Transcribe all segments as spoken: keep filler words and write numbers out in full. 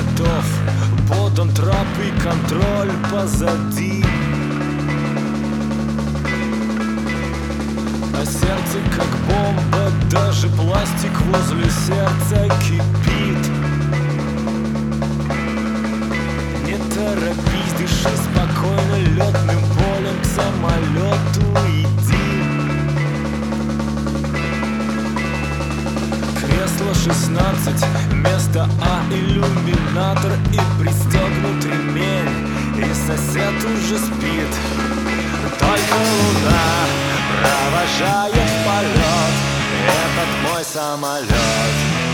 готов, подан трап и контроль позади. А сердце как бомба, даже пластик возле сердца кипит. Не торопись, дыши спокойно, летным полем к самолету иди. Кресло шестнадцать, место А, иллюминатор и пристегнут ремень, и сосед уже спит. Только луна провожает в полет этот мой самолет.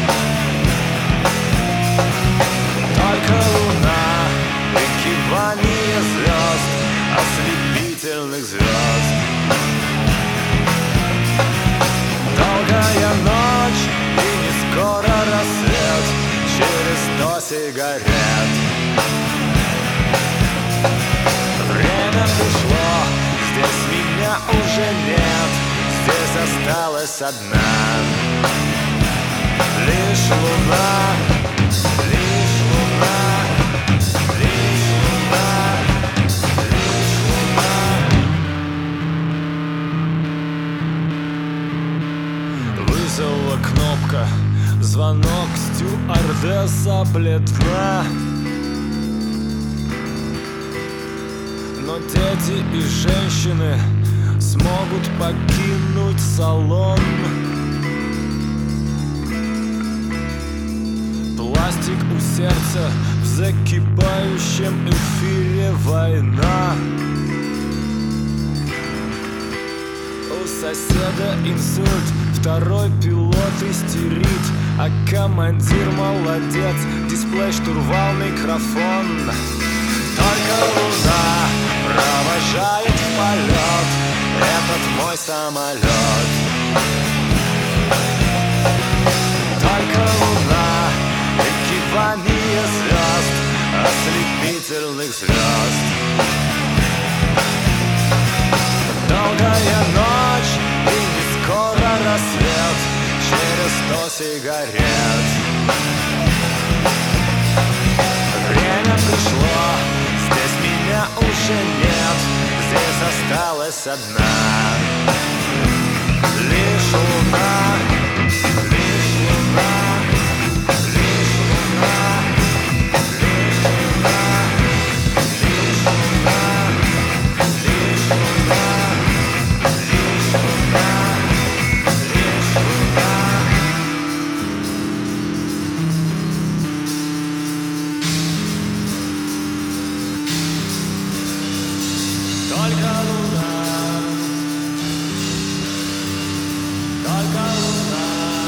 Только луна, прикипание звезд, ослепительных звезд. Долгая ночь и не скоро рассвет, через сто сигарет. Время пришло, здесь меня уже нет, здесь осталась одна лишь луна, лишь луна, лишь луна, лишь луна. Вызова кнопка, звонок, стюардесса бледна. Но дети и женщины смогут покинуть салон. Пластик у сердца, в закипающем эфире война. У соседа инсульт, второй пилот истерит, а командир молодец, дисплей, штурвал, микрофон. Только луна провожает в полет этот мой самолет. Только луна, прикипание звезд, ослепительных звезд. Долгая ночь и не скоро рассвет, через сто сигарет. Время пришло, здесь меня уже нет, здесь осталась одна лишь луна, лишь луна, лишь луна, лишь луна, лишь луна, лишь луна, лишь луна, лишь луна. Только луна, только луна.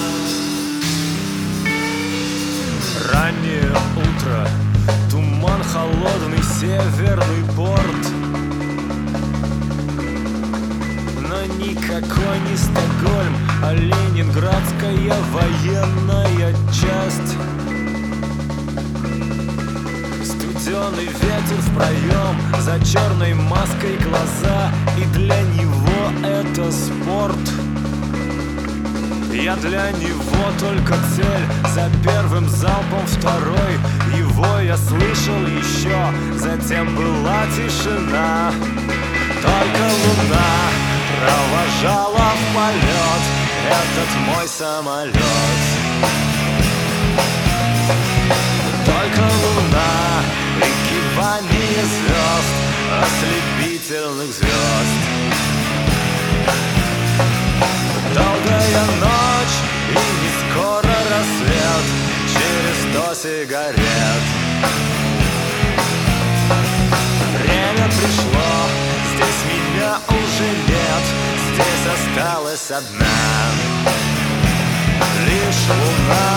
Раннее утро, туман, холодный северный порт. Но никакой не Стокгольм, а Ленинградская военная часть. Студеный ветер в проем, за черной маской глаза, и для него это спорт. Я для него только цель, за первым залпом второй, его я слышал еще, затем была тишина. Только луна провожала в полет этот мой самолет. Только луна, прикипание звезд, ослепительных звезд. Долгая ночь и не скоро рассвет, через сто сигарет. Время пришло, здесь меня уже нет, здесь осталась одна лишь луна.